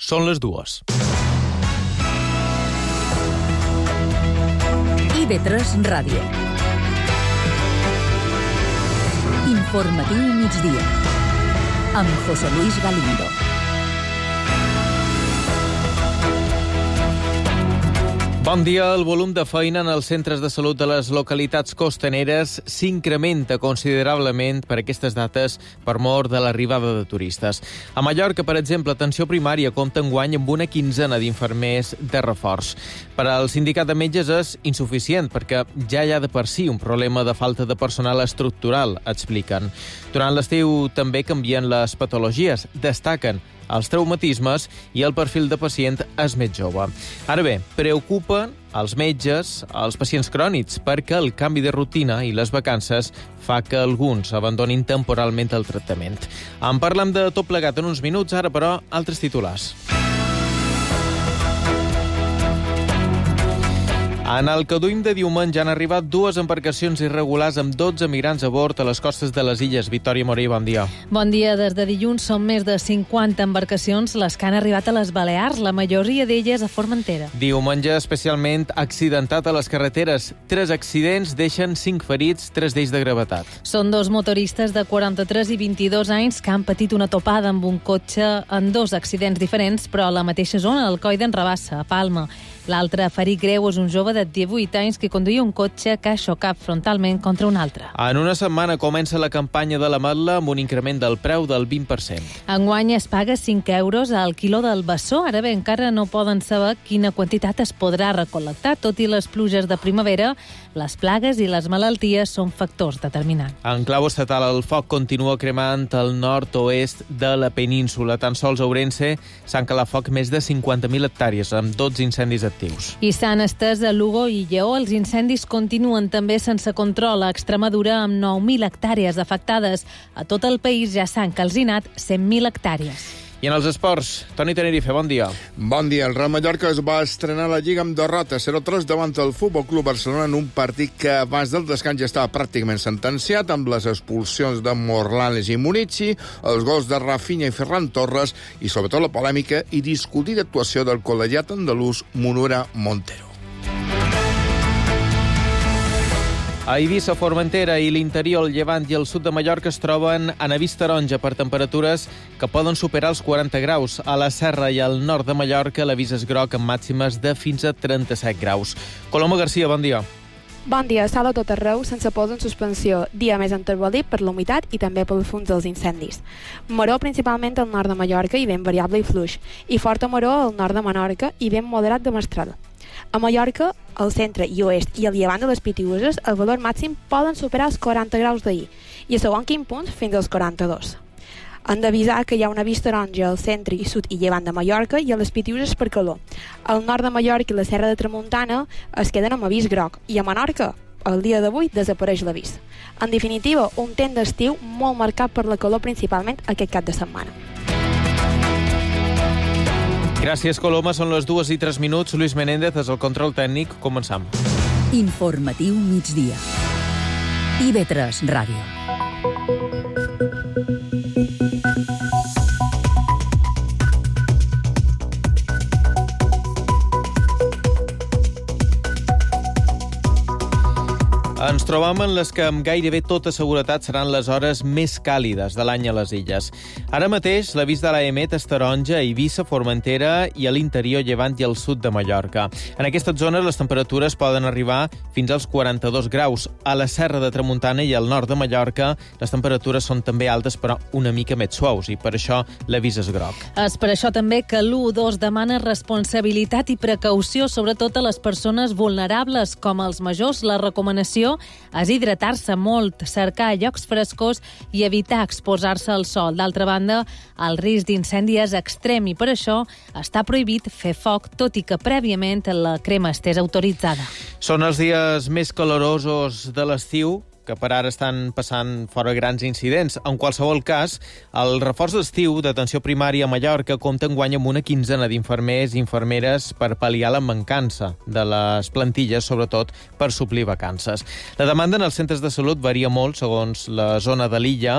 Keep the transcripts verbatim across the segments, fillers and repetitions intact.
Són les dues. I V tres Ràdio. Informatiu migdia. Amb José Luis Galindo. Bon dia. El volum de feina en els centres de salut de les localitats costaneres s'incrementa considerablement per aquestes dates per mor de l'arribada de turistes. A Mallorca, per exemple, atenció primària compta enguany amb una quinzena d'infermers de reforç. Per al sindicat de metges és insuficient perquè ja hi ha de per si un problema de falta de personal estructural, expliquen. Durant l'estiu també canvien les patologies, destaquen els traumatismes i el perfil de pacient és més jove. Ara bé, preocupen els metges, els pacients crònics, perquè el canvi de rutina i les vacances fa que alguns abandonin temporalment el tractament. En parlem de tot plegat en uns minuts, ara però altres titulars. En el que duim de diumenge han arribat dues embarcacions irregulars amb dotze migrants a bord a les costes de les Illes. Victòria Morell, bon dia. Bon dia. Des de dilluns són més de cinquanta embarcacions les que han arribat a les Balears, la majoria d'elles a Formentera. Diumenge especialment accidentat a les carreteres. Tres accidents deixen cinc ferits, tres d'ells de gravetat. Són dos motoristes de quaranta-tres i vint-i-dos anys que han patit una topada amb un cotxe en dos accidents diferents, però a la mateixa zona, al Coll d'en Rabassa, a Palma. L'altre ferit greu és un jove de divuit anys que conduïa un cotxe que ha xocat frontalment contra un altre. En una setmana comença la campanya de l'Ametla amb un increment del preu del vint per cent. Enguany es paga cinc euros al quiló del bessó. Ara bé, encara no poden saber quina quantitat es podrà recol·lectar. Tot i les pluges de primavera, les plagues i les malalties són factors determinants. En clau estatal, el foc continua cremant al nord-oest de la península. Tan sols a Ourense s'han calat foc més de cinquanta mil hectàrees, amb dotze incendis actius. I s'han estès a Lugo i Lleó. Els incendis continuen també sense control a Extremadura, amb nou mil hectàrees afectades. A tot el país ja s'han calcinat cent mil hectàrees. I en els esports, Toni Tenerife, bon dia. Bon dia. El Real Mallorca es va estrenar la Lliga amb derrota zero tres davant el Futbol Club Barcelona en un partit que abans del descans ja estava pràcticament sentenciat, amb les expulsions de Morlanes i Munici, els gols de Rafinha i Ferran Torres i sobretot la polèmica i discutida actuació del col·legiat andalús Munura Montero. A Eivissa, Formentera i l'interior, el Llevant i el sud de Mallorca es troben en avís taronja per temperatures que poden superar els quaranta graus. A la Serra i al nord de Mallorca l'avís és groc amb màximes de fins a trenta-set graus. Coloma Garcia, bon dia. Bon dia. Sol a tot arreu, sense pols en suspensió. Dia més enterbolit per l'humitat i també pel fons dels incendis. Maror principalment al nord de Mallorca i vent variable i fluix. I forta maror al nord de Menorca i vent moderat de mestral. A Mallorca, al centre i oest i al llevant de les Pitiüses, el valor màxim poden superar els quaranta graus d'ahir i a segon quin punt fins als quaranta-dos. Han d'avisar que hi ha un avís taronja al centre i sud i llevant de Mallorca i a les Pitiüses per calor. Al nord de Mallorca i la Serra de Tramuntana es queden amb avís groc i a Menorca, el dia d'avui, desapareix l'avís. En definitiva, un temps d'estiu molt marcat per la calor, principalment aquest cap de setmana. Gràcies, Coloma. Són les dues i tres minuts. Luis Menéndez és el control tècnic. Començam. Informatiu migdia. I V tres Ràdio. Ens trobam en les que amb gairebé tota seguretat seran les hores més càlides de l'any a les illes. Ara mateix l'avís de l'AEMET és taronja a Eivissa, Formentera i a l'interior, Llevant i al sud de Mallorca. En aquestes zones les temperatures poden arribar fins als quaranta-dos graus. A la Serra de Tramuntana i al nord de Mallorca les temperatures són també altes però una mica més suaus i per això l'avís és groc. És per això també que l'u dos demana responsabilitat i precaució, sobretot a les persones vulnerables com els majors. La recomanació és hidratar-se molt, cercar llocs frescos i evitar exposar-se al sol. D'altra banda, el risc d'incendi és extrem i per això està prohibit fer foc, tot i que prèviament la crema estés autoritzada. Són els dies més calorosos de l'estiu, que per ara estan passant fora grans incidents. En qualsevol cas, el reforç d'estiu d'atenció primària a Mallorca compta enguany amb una quinzena d'infermers i infermeres per pal·liar la mancança de les plantilles, sobretot per suplir vacances. La demanda en els centres de salut varia molt segons la zona de l'illa.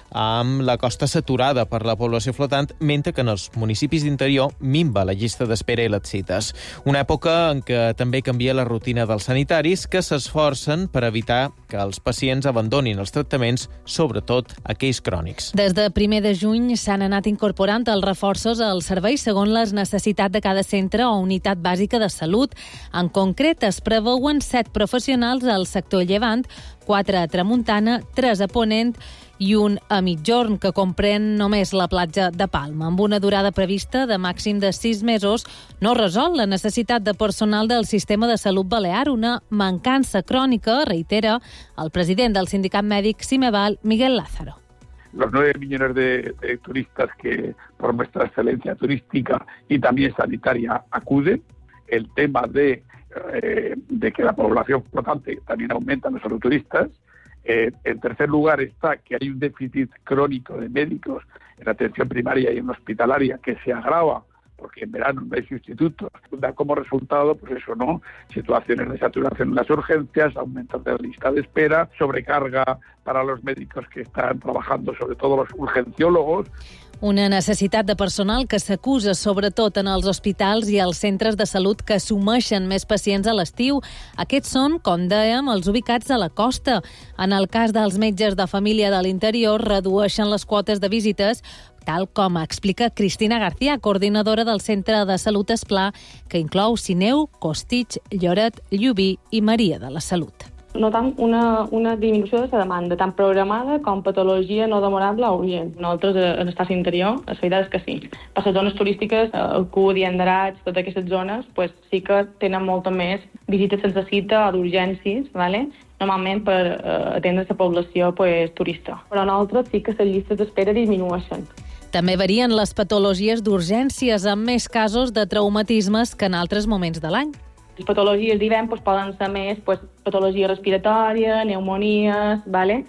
amb la costa saturada per la població flotant, mentre que en els municipis d'interior minva la llista d'espera i les cites. Una època en què també canvia la rutina dels sanitaris, que s'esforcen per evitar que els pacients abandonin els tractaments, sobretot aquells crònics. Des de primer de juny s'han anat incorporant els reforços als serveis segons les necessitats de cada centre o unitat bàsica de salut. En concret, es preveuen set professionals al sector llevant, quatre a tramuntana, tres a ponent i un a migjorn, que comprèn només la platja de Palma. Amb una durada prevista de màxim de sis mesos, no resol la necessitat de personal del sistema de salut balear, una mancança crònica, reitera el president del sindicat mèdic Simeval, Miguel Lázaro. Los nueve millones de, de turistas que por nuestra excelencia turística y también sanitaria acuden, el tema de, eh, de que la población flotante también aumenta, no solo turistas. Eh, en tercer lugar está que hay un déficit crónico de médicos en atención primaria y en hospitalaria que se agrava porque en verano no hay sustitutos. Da como resultado, pues eso, ¿no? Situaciones de saturación en las urgencias, aumento de la lista de espera, sobrecarga para los médicos que están trabajando, sobre todo los urgenciólogos. Una necessitat de personal que s'acusa sobretot en els hospitals i els centres de salut que assumeixen més pacients a l'estiu. Aquests són, com dèiem, els ubicats a la costa. En el cas dels metges de família de l'interior, redueixen les quotes de visites, tal com explica Cristina García, coordinadora del Centre de Salut Esplà, que inclou Sineu, Costitx, Lloret, Llubí i Maria de la Salut. Notam una, una disminució de la demanda, tant programada com patologia no demorable o urgent. Nosaltres, en l'estat interior, la veritat és que sí. Per les zones turístiques, el Cudi, Endarats, totes aquestes zones, pues, sí que tenen molta més visites sense cita o d'urgències, ¿vale? Normalment per eh, atendre la població pues, turista. Però nosaltres sí que les llistes d'espera disminueixen. També varien les patologies d'urgències, amb més casos de traumatismes que en altres moments de l'any. Les patologies d'hivern pues, poden ser més pues, patologia respiratòria, pneumonies, ¿vale?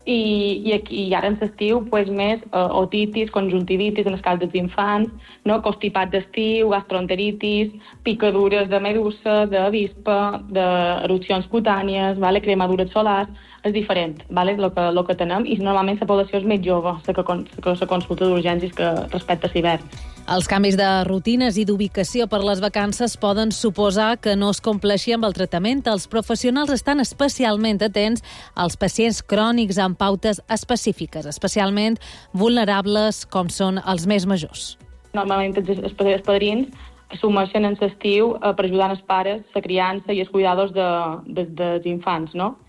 I, i, aquí, i ara en l'estiu pues, més uh, otitis, conjuntivitis en el cas dels infants, no? Constipats d'estiu, gastroenteritis, picadures de medusa, d'avispa, d'erupcions cutànies, ¿vale? Cremadures solars, és diferent, ¿vale? El que, lo que tenem, i normalment la població és més jove, la que, que la consulta d'urgències que respecte a l'hivern. Els canvis de rutines i d'ubicació per les vacances poden suposar que no es compleixi amb el tractament. Els professionals estan especialment atents als pacients crònics amb pautes específiques, especialment vulnerables com són els més majors. Normalment els, els padrins assumeixen en l'estiu eh, per ajudar els pares, la criança i els cuidadors de, de, dels infants, no?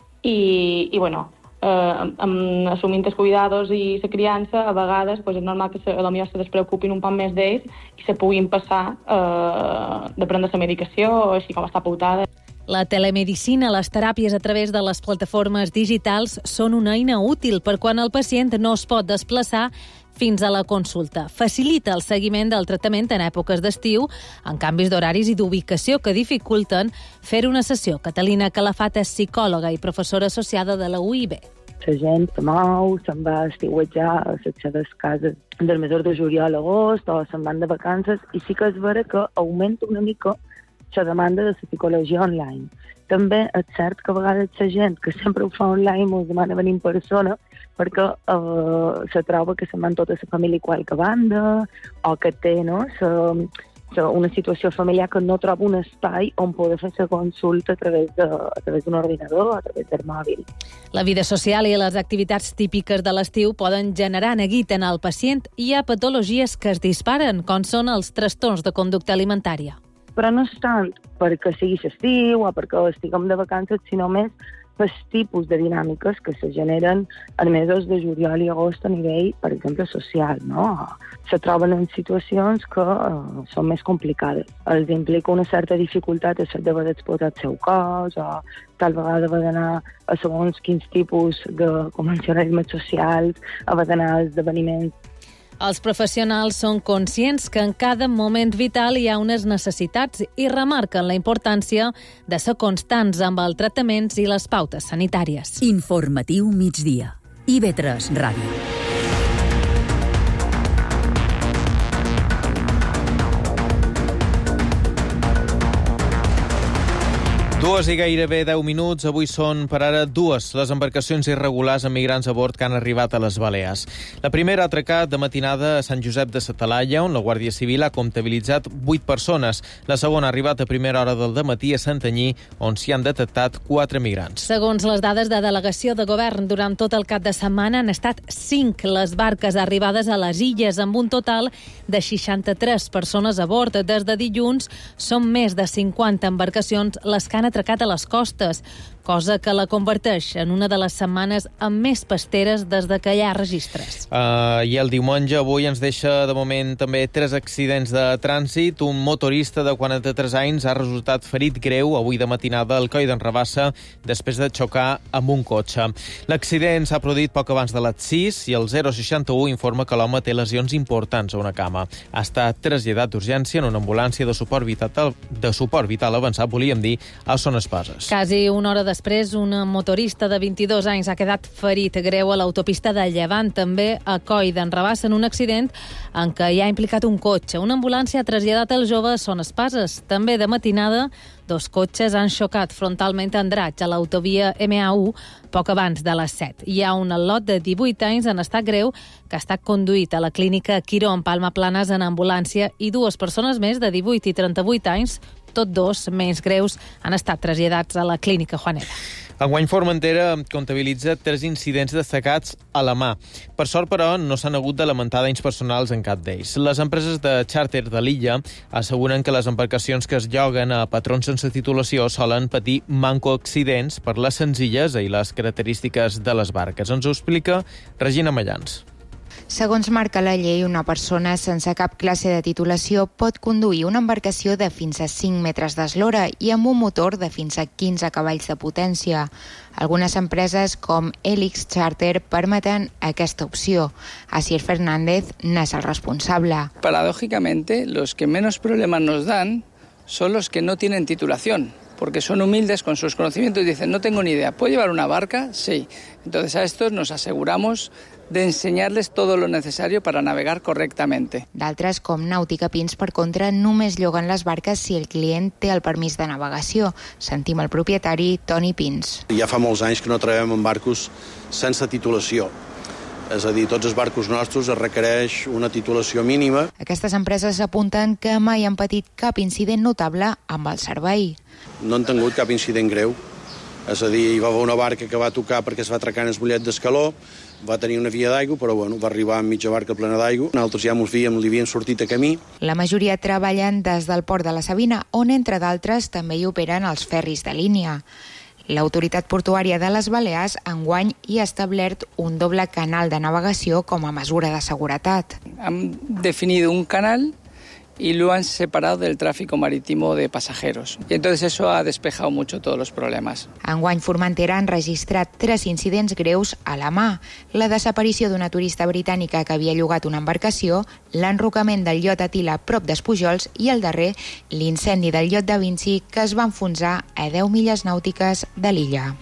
I, i bueno, eh, amb, assumint els cuidadors i la criança, a vegades pues, és normal que se, a la millor se despreocupin un poc més d'ells i se puguin passar eh, de prendre la medicació, així com està pautada. La telemedicina, les teràpies a través de les plataformes digitals són una eina útil per quan el pacient no es pot desplaçar fins a la consulta. Facilita el seguiment del tractament en èpoques d'estiu, en canvis d'horaris i d'ubicació que dificulten fer una sessió. Catalina Calafat és psicòloga i professora associada de la U I B. La gent se mou, se'n va a estiuetjar a les seves cases dels mesos de juliol a agost o se'n van de vacances, i sí que és vera que augmenta una mica la demanda de la psicologia online. També és cert que a vegades la gent que sempre ho fa online us demana venir en persona perquè eh, se troba que se'n van tota la família a qualque banda o que té no, sa, sa, una situació familiar que no troba un espai on poder fer la consulta a través de, a través d'un ordinador o a través del mòbil. La vida social i les activitats típiques de l'estiu poden generar neguit en el pacient i hi ha patologies que es disparen, com són els trastorns de conducta alimentària. Però no és tant perquè sigui l'estiu o perquè estiguem de vacances, sinó més pel tipus de dinàmiques que se generen en mesos de juliol i agost a nivell, per exemple, social, no? Se troben en situacions que uh, són més complicades. Els implica una certa dificultat d'haver d'exposar el seu cos o tal vegada haver d'anar a segons quins tipus de convencionalismes socials, haver d'anar a esdeveniments. Els professionals són conscients que en cada moment vital hi ha unes necessitats i remarquen la importància de ser constants amb els tractaments i les pautes sanitàries. Informatiu migdia. I V tres Ràdio. Dues Dues i gairebé deu minuts. Avui són, per ara, dues les embarcacions irregulars amb migrants a bord que han arribat a les Balears. La primera ha atracat de matinada a Sant Josep de sa Talaia, on la Guàrdia Civil ha comptabilitzat vuit persones. La segona ha arribat a primera hora del dematí a Santanyí, on s'hi han detectat quatre migrants. Segons les dades de delegació de govern, durant tot el cap de setmana han estat cinc les barques arribades a les illes, amb un total de seixanta-tres persones a bord. Des de dilluns són més de cinquanta embarcacions les que han atracat a les costes, cosa que la converteix en una de les setmanes amb més pasteres des de que hi ha registres. Uh, I el diumenge avui ens deixa de moment també tres accidents de trànsit. Un motorista de quaranta-tres anys ha resultat ferit greu avui de matinada al coll d'en Rabassa després de xocar amb un cotxe. L'accident s'ha produït poc abans de les sis i el zero seixanta u informa que l'home té lesions importants a una cama. Ha estat traslladat d'urgència en una ambulància de suport vital, de suport vital avançat, volíem dir, a Son Espases. Quasi una hora després, un motorista de vint-i-dos anys ha quedat ferit greu a l'autopista de Llevant, també a Coll d'en Rabassa, en un accident en què hi ha implicat un cotxe. Una ambulància ha traslladat el jove a Son Espases. També de matinada, dos cotxes han xocat frontalment a Andratx, a l'autovia ema a u, poc abans de les set. Hi ha un al·lot de divuit anys en estat greu que ha estat conduït a la clínica Quiró en Palma Planes en ambulància i dues persones més de divuit i trenta-vuit anys, tots dos menys greus, han estat traslladats a la clínica Juanera. Enguany Formentera comptabilitza tres incidents destacats a la mà. Per sort, però, no s'han hagut de lamentar danys personals en cap d'ells. Les empreses de xàrter de l'illa asseguren que les embarcacions que es lloguen a patrons sense titulació solen patir manco accidents per la senzillesa i les característiques de les barques. Ens ho explica Regina Mallans. Segons marca la llei, una persona sense cap classe de titulació pot conduir una embarcació de fins a cinc metres d'eslora i amb un motor de fins a quinze cavalls de potència. Algunes empreses, com Helix Charter, permeten aquesta opció. Asier Fernández n'és el responsable. Paradójicamente, los que menos problemas nos dan son los que no tienen titulación, porque son humildes con sus conocimientos y dicen, no tengo ni idea, ¿puedo llevar una barca? Sí. Entonces a estos nos aseguramos de enseñarles todo lo necesario para navegar correctamente. D'altres, com Nàutica Pins, per contra, només lloguen les barques si el client té el permís de navegació. Sentim el propietari, Toni Pins. Ja fa molts anys que no treballem amb barcos sense titulació. És a dir, tots els barcos nostres es requereix una titulació mínima. Aquestes empreses apunten que mai han patit cap incident notable amb el servei. No han tingut cap incident greu. És a dir, hi va haver una barca que va tocar perquè es va atracar en el mollet d'Escaló, va tenir una via d'aigua, però bueno, va arribar amb mitja barca plena d'aigua. Nosaltres ja ens víem, li havien sortit a camí. La majoria treballen des del port de la Sabina, on, entre d'altres, també hi operen els ferris de línia. L'autoritat portuària de les Balears enguany hi ha establert un doble canal de navegació com a mesura de seguretat. Han definido un canal y lo han separado del tráfico marítimo de pasajeros. Y entonces eso ha despejado mucho todos los problemas. Enguany Formentera han registrat tres incidents greus a la mà. La desaparició d'una turista britànica que havia llogat una embarcació, l'enrocament del iot Atila prop d'Espujols i el darrer, l'incendi del iot Da Vinci que es va enfonsar a deu milles nàutiques de l'illa.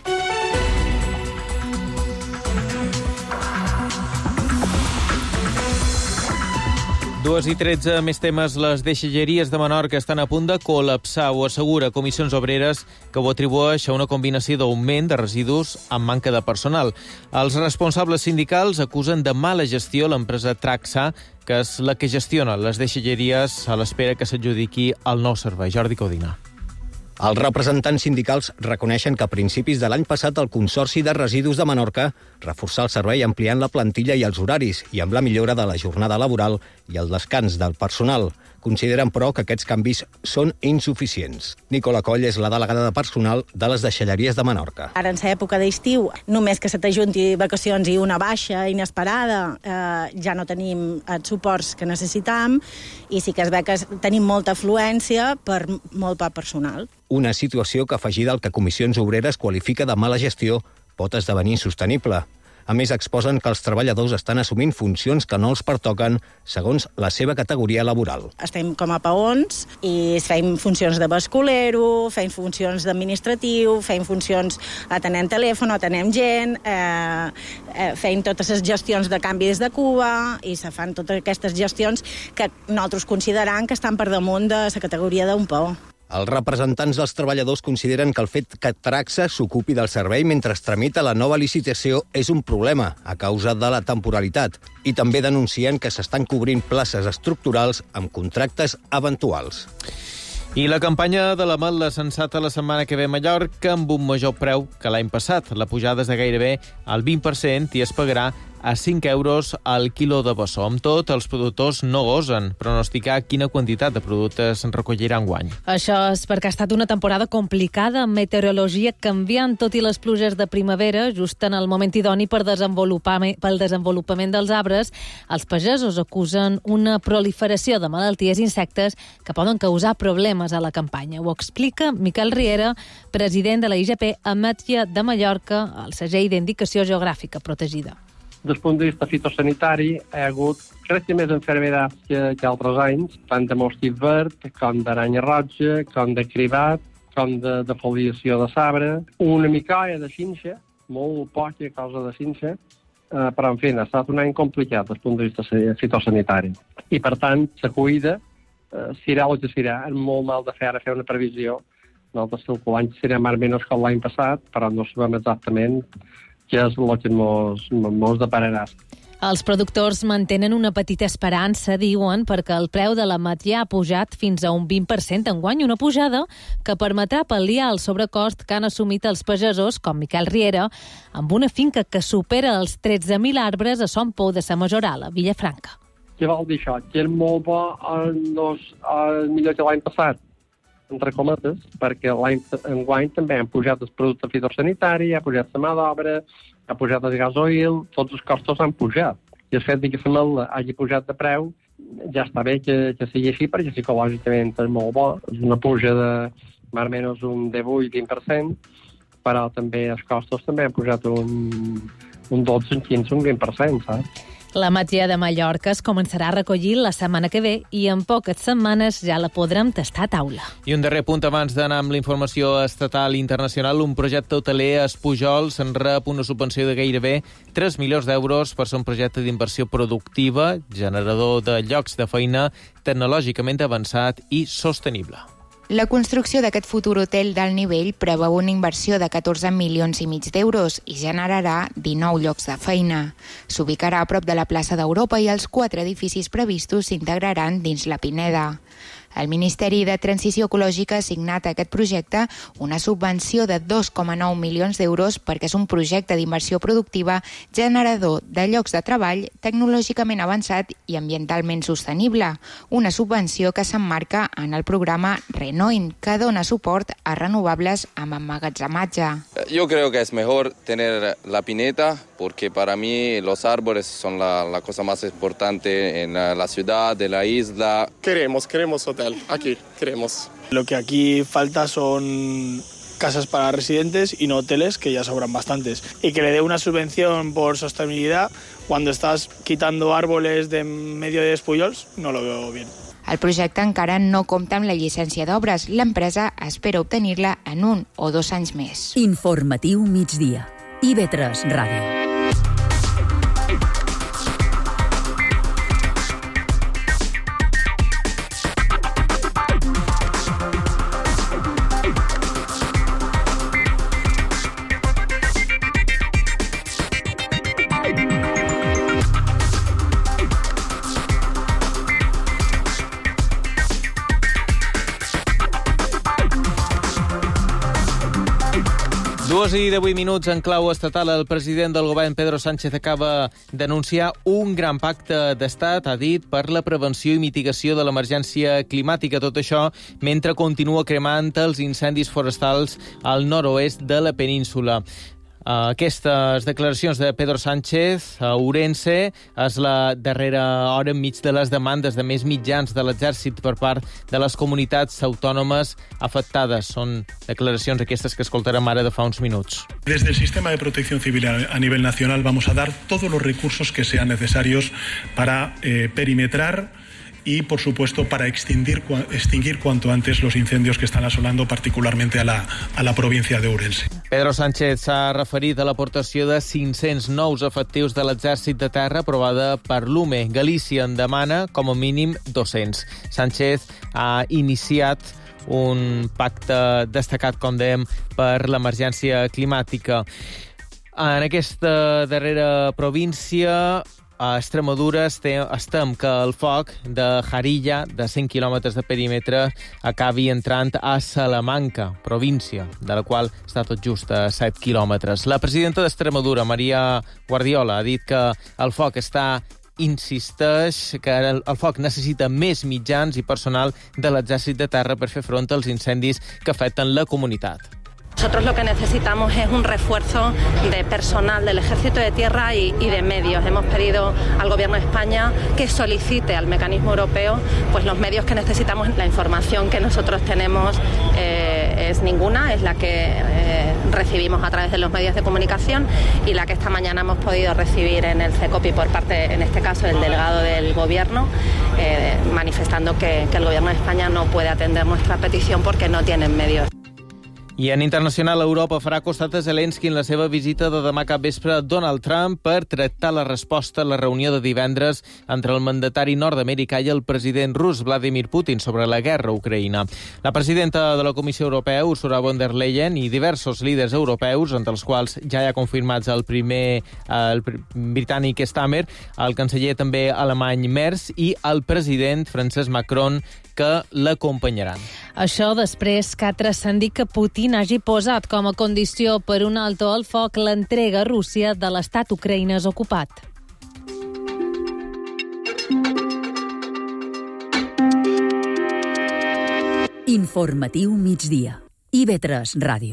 Dues i tretze, més temes. Les deixalleries de Menorca estan a punt de col·lapsar, ho assegura Comissions Obreres, que ho atribueix a una combinació d'augment de residus amb manca de personal. Els responsables sindicals acusen de mala gestió l'empresa Traxa, que és la que gestiona les deixalleries a l'espera que s'adjudiqui el nou servei. Jordi Codina. Els representants sindicals reconeixen que a principis de l'any passat el Consorci de Residus de Menorca reforçà el servei ampliant la plantilla i els horaris i amb la millora de la jornada laboral i el descans del personal. Consideren, però, que aquests canvis són insuficients. Nicola Coll és la delegada de personal de les deixalleries de Menorca. Ara, en l'època d'estiu, només que se t'ajunti vacacions i una baixa inesperada, eh, ja no tenim els suports que necessitam i sí que es ve que tenim molta afluència per molt poc personal. Una situació que, afegida al que Comissions Obreres qualifica de mala gestió, pot esdevenir insostenible. A més, exposen que els treballadors estan assumint funcions que no els pertoquen segons la seva categoria laboral. Estem com a peons i fem funcions de basculero, fem funcions d'administratiu, fem funcions atenent telèfon, atenent gent, eh, eh, fem totes les gestions de canvis de Cuba i se fan totes aquestes gestions que nosaltres consideram que estan per damunt de la categoria d'un peó. Els representants dels treballadors consideren que el fet que Traxa s'ocupi del servei mentre es tramita la nova licitació és un problema a causa de la temporalitat i també denuncien que s'estan cobrint places estructurals amb contractes eventuals. I la campanya de l'ametla sensata la setmana que ve a Mallorca amb un major preu que l'any passat. La pujada és de gairebé el vint per cent i es pagarà a cinc euros al quilo de bessó. Amb tot, els productors no gosen pronosticar quina quantitat de productes recollirà enguany. Això és perquè ha estat una temporada complicada, amb meteorologia canviant, tot i les pluges de primavera, just en el moment idoni per desenvolupar, pel desenvolupament dels arbres. Els pagesos acusen una proliferació de malalties i insectes que poden causar problemes a la campanya. Ho explica Miquel Riera, president de la I G P Ametlla de Mallorca, el segell d'indicació geogràfica protegida. Des del punt de vista fitosanitari, hi ha hagut, crec que més enfermedats que, que altres anys, tant de mosquit verd, com d'aranya roja, com de cribat, com de, de foliació de sabre, una micaia de xinxa, molt poca cosa de xinxa, eh, però, en fi, ha estat un any complicat des del punt de vista fitosanitari. I, per tant, la cuida eh, serà el que serà. És molt mal de fer ara fer una previsió. Nosaltres calculem que serà més o menys com l'any passat, però no sabem exactament que és el que mos, mos depararà. Els productors mantenen una petita esperança, diuen, perquè el preu de l'ametlla ha pujat fins a un vint per cent enguany, una pujada que permetrà pal·liar el sobrecost que han assumit els pagesos, com Miquel Riera, amb una finca que supera els tretze mil arbres a Son Pou de sa Majoral, a Vilafranca. Què vol dir això? Que és molt bo, no, millor que l'any passat, entre cometes, perquè l'any enguany també han pujat els productes fitosanitaris, ha pujat la mà d'obra, ha pujat el gasoil, tots els costos han pujat. I el fet que l'ametla hagi pujat de preu, ja està bé que, que sigui així, perquè psicològicament és molt bo. És una puja de més o menys un divuit vint per cent, però també els costos també han pujat un, un dotze, un quinze, un vint per cent, saps? L'ametlla de Mallorca es començarà a recollir la setmana que ve i en poques setmanes ja la podrem tastar a taula. I un darrer punt abans d'anar amb la informació estatal i internacional. Un projecte hoteler a Espujols en rep una subvenció de gairebé tres milions d'euros per ser un projecte d'inversió productiva, generador de llocs de feina, tecnològicament avançat i sostenible. La construcció d'aquest futur hotel d'alt nivell preveu una inversió de catorze milions i mig d'euros i generarà dinou llocs de feina. S'ubicarà a prop de la plaça d'Europa i els quatre edificis previstos s'integraran dins la Pineda. El Ministeri de Transició Ecològica ha signat a aquest projecte una subvenció de dos coma nou milions d'euros perquè és un projecte d'inversió productiva generador de llocs de treball tecnològicament avançat i ambientalment sostenible. Una subvenció que s'emmarca en el programa Renoin, que dona suport a renovables amb emmagatzematge. Yo creo que es mejor tener la pineta porque para mí los árboles son la, la cosa más importante en la, la ciudad, de la isla. Queremos, queremos hotel, aquí, queremos. Lo que aquí falta son casas para residentes y no hoteles, que ya sobran bastantes. Y que le dé una subvención por sostenibilidad cuando estás quitando árboles de medio de Espujols, no lo veo bien. El projecte encara no compta amb la llicència d'obres. L'empresa espera obtenir-la en un o dos anys més. Informatiu migdia. I V tres Ràdio. Dues i divuit minuts en clau estatal. El president del govern, Pedro Sánchez, acaba d'anunciar un gran pacte d'estat, ha dit, per la prevenció i mitigació de l'emergència climàtica. Tot això mentre continua cremant els incendis forestals al nord-oest de la península. Aquestes declaracions de Pedro Sánchez a Ourense és la darrera hora enmig de les demandes de més mitjans de l'exèrcit per part de les comunitats autònomes afectades. Són declaracions aquestes que escoltarem ara de fa uns minuts. Desde el sistema de protección civil a nivel nacional vamos a dar todos los recursos que sean necesarios para eh, perimetrar y, por supuesto, para extinguir, extinguir cuanto antes los incendios que están asolando particularmente a la, a la provincia de Ourense. Pedro Sánchez s'ha referit a l'aportació de cinc-cents nous efectius de l'exèrcit de terra aprovada per l'U M E. Galícia en demana com a mínim dos-cents. Sánchez ha iniciat un pacte destacat, com dèiem, per l'emergència climàtica. En aquesta darrera província, a Extremadura, estem que el foc de Jarilla, de cent quilòmetres de perímetre, acabi entrant a Salamanca, província, de la qual està tot just a set quilòmetres. La presidenta d'Extremadura, Maria Guardiola, ha dit que el foc està insisteix que el, el foc necessita més mitjans i personal de l'exèrcit de terra per fer front als incendis que afecten la comunitat. Nosotros lo que necesitamos es un refuerzo de personal del Ejército de Tierra y, y de medios. Hemos pedido al Gobierno de España que solicite al mecanismo europeo pues los medios que necesitamos. La información que nosotros tenemos eh, es ninguna, es la que eh, recibimos a través de los medios de comunicación y la que esta mañana hemos podido recibir en el CECOPI por parte, en este caso, del delegado del Gobierno, eh, manifestando que, que el Gobierno de España no puede atender nuestra petición porque no tienen medios. I en internacional, Europa farà costat a Zelensky en la seva visita de demà cap vespre a Donald Trump per tractar la resposta a la reunió de divendres entre el mandatari nord-americà i el president rus Vladimir Putin sobre la guerra a Ucraïna. La presidenta de la Comissió Europea, Ursula von der Leyen, i diversos líders europeus, entre els quals ja hi ha confirmats el primer el britànic Stammer, el canceller també alemany Merz i el president francès Macron, que l'acompanyaran. Això després que ha transcendit que Putin hagi posat com a condició per un alto al foc l'entrega a Rússia de l'estat ucraïnès ocupat. Informatiu migdia. I V tres Ràdio.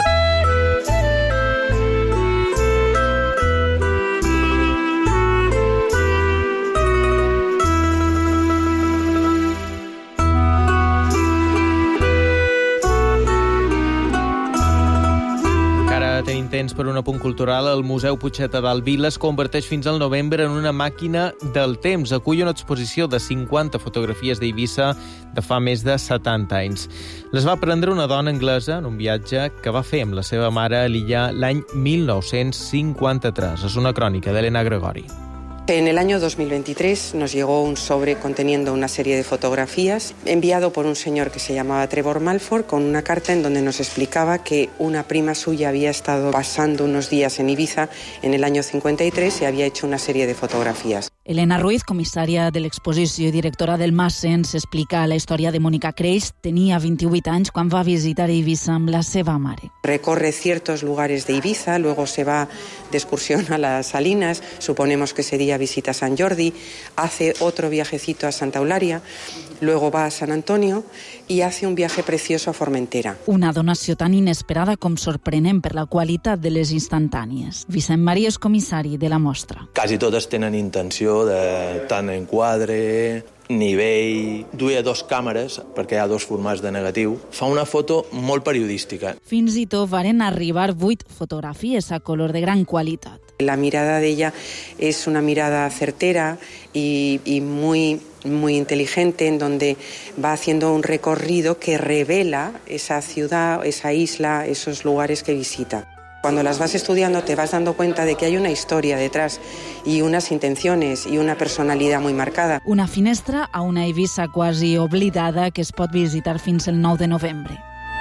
Tenim temps per un apunt cultural. El Museu Puigcerdà del Vila es converteix fins al novembre en una màquina del temps. Acull una exposició de cinquanta fotografies d'Eivissa de fa més de setanta anys. Les va prendre una dona anglesa en un viatge que va fer amb la seva mare a l'illa l'any mil nou-cents cinquanta-tres. És una crònica d'Helena Gregori. En el año dos mil veintitrés nos llegó un sobre conteniendo una serie de fotografías enviado por un señor que se llamaba Trevor Malford con una carta en donde nos explicaba que una prima suya había estado pasando unos días en Ibiza en el año cincuenta y tres y había hecho una serie de fotografías. Elena Ruiz, comissària de l'exposició i directora del Massens, explica la història de Mónica Creix. Tenia vint-i-vuit anys quan va visitar Ibiza amb la seva mare. Recorre ciertos lugares de Ibiza, luego se va de excursión a las Salinas, suponemos que ese día visita San Jordi, hace otro viajecito a Santa Eularia, luego va a San Antonio y hace un viaje precioso a Formentera. Una donació tan inesperada com sorprenent per la qualitat de les instantànies. Vicent Maria és comissari de la mostra. Quasi totes tenen intenció de tant enquadre, nivell, duia dos càmeres, perquè hi ha dos formats de negatiu. Fa una foto molt periodística. Fins i tot varen arribar vuit fotografies a color de gran qualitat. La mirada de ella es una mirada certera y, y muy, muy inteligente, en donde va haciendo un recorrido que revela esa ciudad, esa isla, esos lugares que visita. Cuando las vas estudiando te vas dando cuenta de que hay una historia detrás y unas intenciones y una personalidad muy marcada. Una finestra a una Eivissa quasi oblidada que es pot visitar fins el nou de novembre.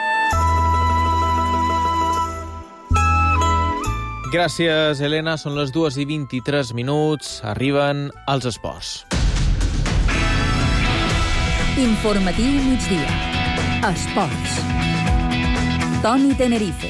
Gràcies, Helena. Són les dues i vint-i-tres minuts. Arriben els esports. Informatiu migdia. Esports. Toni Tenerife.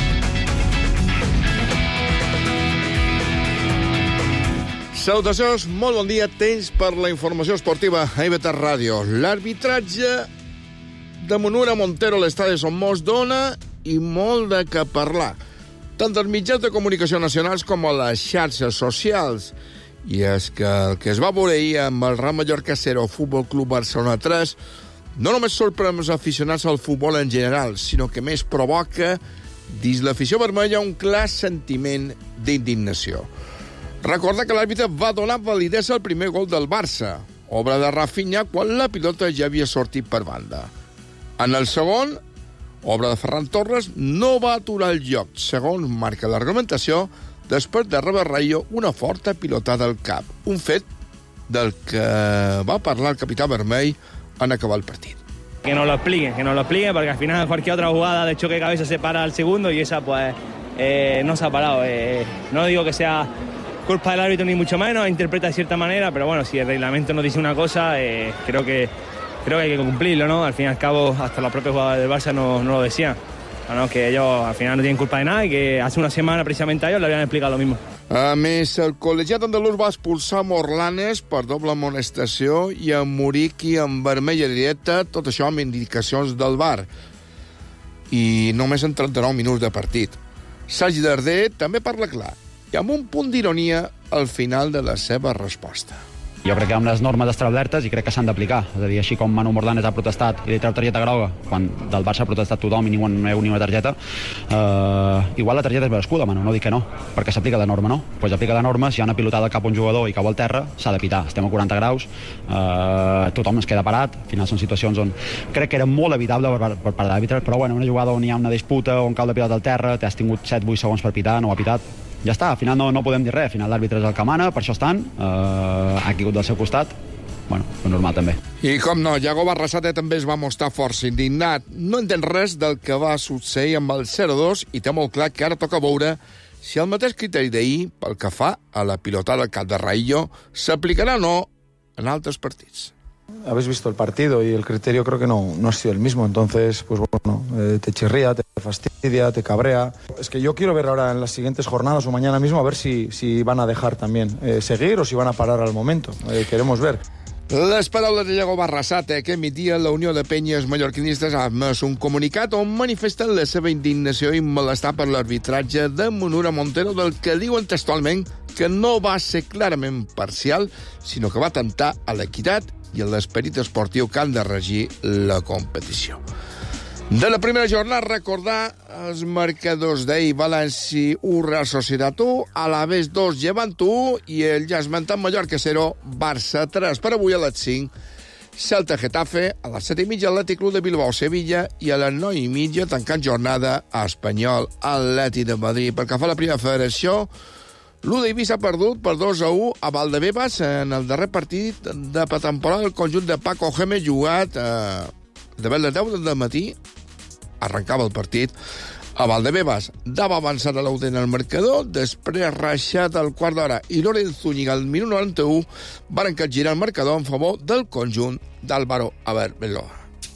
Salutacions, molt bon dia. Temps per la informació esportiva a I V tres Ràdio. L'arbitratge de Monura Montero a l'estadi Son Mos dona i molt de què parlar, tant dels mitjans de comunicació nacionals com a les xarxes socials. I és que el que es va veure ahir amb el Real Mallorca zero Futbol Club Barcelona tres no només sorprèn els aficionats al futbol en general, sinó que més provoca dins l'afició vermella un clar sentiment d'indignació. Recorda que l'àrbitre va donar validesa al primer gol del Barça, obra de Rafinha, quan la pilota ja havia sortit per banda. En el segon, obra de Ferran Torres, no va aturar el joc, segons marca l'argumentació, després de rebre Rayo una forta pilotada al cap, un fet del que va parlar el capità vermell en acabar el partit. Que nos lo expliquen, que nos lo expliquen, porque al final cualquier otra jugada de choque de cabeza se para al segundo y esa pues eh, no se ha parado. Eh, no digo que sea culpa del árbitro ni mucho menos, interpreta de cierta manera, pero bueno, si el reglamento nos dice una cosa, eh, creo que creo que hay que cumplirlo, ¿no? Al fin y al cabo, hasta los propios jugadores del Barça no, no lo decían. Bueno, que ellos al final no tienen culpa de nada y que hace una semana precisamente a ellos le habían explicado lo mismo. A més, el col·legiat andalús va expulsar Morlanes per doble amonestació i a Muriqui amb vermella directa, tot això amb indicacions del V A R. I només en trenta-nou minuts de partit. Sergi Darder també parla clar i amb un punt d'ironia al final de la seva resposta. Jo crec que amb les normes establertes i crec que s'han d'aplicar. És a dir, així com Manu Morlanes ha protestat i li treu targeta groga, quan del Barça ha protestat tothom i ningú no heu ni una targeta, eh, igual la targeta és merescuda, Manu, no dic que no, perquè s'aplica la norma, no? Doncs pues aplica la norma, si hi ha una pilotada cap a un jugador i cau al terra, s'ha de pitar. Estem a quaranta graus, eh, tothom es queda parat, al final són situacions on crec que era molt evitable per, per part d'àrbitres, però bueno, una jugada on hi ha una disputa, on cau la pilota al terra, t'has tingut set vuit segons per pitar, no ho ha pitat, ja està, al final no, no podem dir res, al final l'àrbitre és el que mana, per això estan, eh, ha caigut del seu costat, bueno, és normal també. I com no, Iago Barrasate també es va mostrar força indignat. No entén res del que va succeir amb el zero dos i té molt clar que ara toca veure si el mateix criteri d'ahir, pel que fa a la pilotada al cap de Raillo, s'aplicarà o no en altres partits. Habéis visto el partido y el criterio creo que no, no ha sido el mismo, entonces, pues bueno, eh, te chirría, te fastidia, te cabrea. Es que yo quiero ver ahora en las siguientes jornadas o mañana mismo a ver si, si van a dejar también eh, seguir o si van a parar al momento. Eh, queremos ver. Les paraules de Iago Barrasate, que emitia la Unió de Penyes Mallorquinistes, ha emès un comunicat on manifesten la seva indignació i malestar per l'arbitratge de Munura Montero, del que diuen textualment que no va ser clarament parcial, sinó que va atemptar a l'equitat i a l'esperit esportiu que han de regir la competició. De la primera jornada, recordar els marcadors d'ahir: València u, Real Societat u, Alavés dos, Llevant u, i el ja esmentat Mallorca zero, Barça tres. Per avui a les cinc, Celta Getafe, a les set i mitja, Atlètic Club de Bilbao Sevilla, i a les nou i mitja, tancant jornada, a Espanyol Atlètic de Madrid. Pel que fa a la primera federació, l'U d'Eivissa ha perdut per dos a u a Valdebebas en el darrer partit de pretemporada del conjunt de Paco Gémez, jugat a de les deu del matí. Arrencava el partit a Valdebebas. Dava avançat a l'U D en el marcador, després reixat al quart d'hora i Lorenzo Zúñiga al minut noranta-u van capgirar el marcador en favor del conjunt d'Álvaro Arbeloa.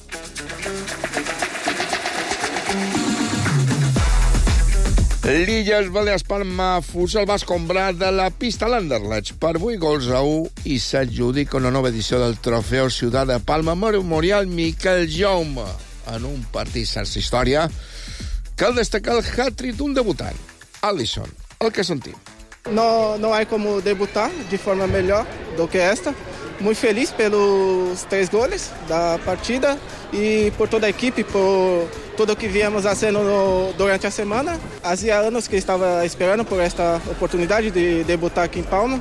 L'Illes Balears Palma Futsal va escombrar de la pista l'Anderlecht per vuit gols a u i s'adjudica una nova edició del trofeu Ciutat de Palma Memorial Miquel Jaume en un partit sense història. Cal destacar el hat-trick d'un debutant, Alisson, el que sentim. No, não há como debutar de forma melhor do que esta. Muito feliz pelos três gols da partida e por toda a equipe, por tudo o que viemos fazendo no, durante a semana. Há anos que estava esperando por esta oportunidade de debutar aqui em Palma.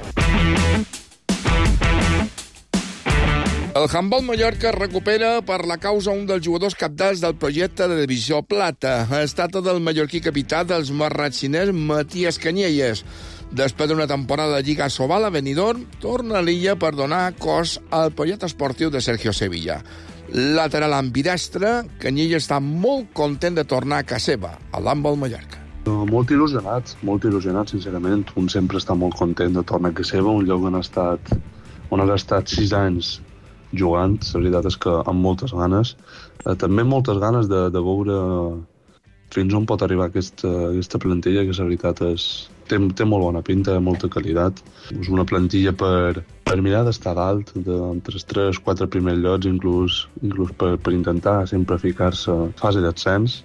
El Handball Mallorca recupera per la causa un dels jugadors cabdals del projecte de Divisió Plata. Ha estat el mallorquí capità dels marratxiners Matías Canyelles. Després d'una temporada de Lliga Sobal a Benidorm, torna a l'illa per donar cos al projecte esportiu de Sergio Sevilla. Lateral ambidestre, Canyelles està molt content de tornar a casa seva, a l'Handball Mallorca. Molt il·lusionats, molt il·lusionats, sincerament. Un sempre està molt content de tornar a casa seva, un lloc on ha estat, on ha estat sis anys jugant. La veritat és que amb moltes ganes. Eh, també moltes ganes de, de veure fins on pot arribar aquesta, aquesta plantilla, que la veritat és, té, té molt bona pinta, molta qualitat. És una plantilla per, per mirar d'estar dalt, de, entre els tres quatre primers llocs, inclús, inclús per, per intentar sempre ficar-se a fase d'ascens.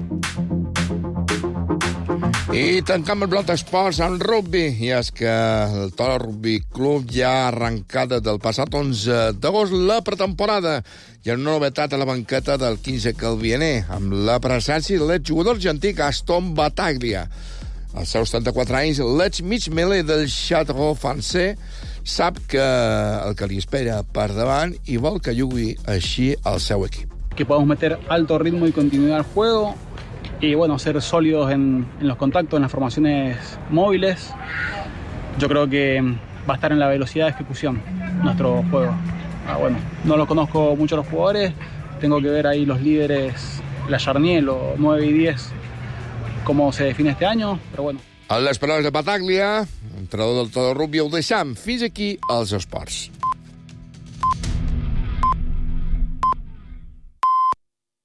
I tancam el bloc d'esports en rugby, i és que el Toro Rugby Club ja ha arrencat del passat onze d'agost la pretemporada i una novetat a la banqueta del quinze Calvianer, amb la presència de l'exjugador argentí Gaston Bataglia. Als seus trenta-quatre anys, l'ex mig melee del Château francès sap que el que li espera per davant i vol que jugui així al seu equip. Que podamos meter alto ritmo y continuidad al juego, y bueno, ser sólidos en, en los contactos, en las formaciones móviles. Yo creo que va a estar en la velocidad de ejecución nuestro juego. Ah, bueno, no los conozco mucho los jugadores, tengo que ver ahí los líderes, la Jarnier, los nueve y diez, cómo se define este año, pero bueno. A les paraules de Bataglia, entrenador del Toro Rugby, ho deixam. Fins aquí els esports.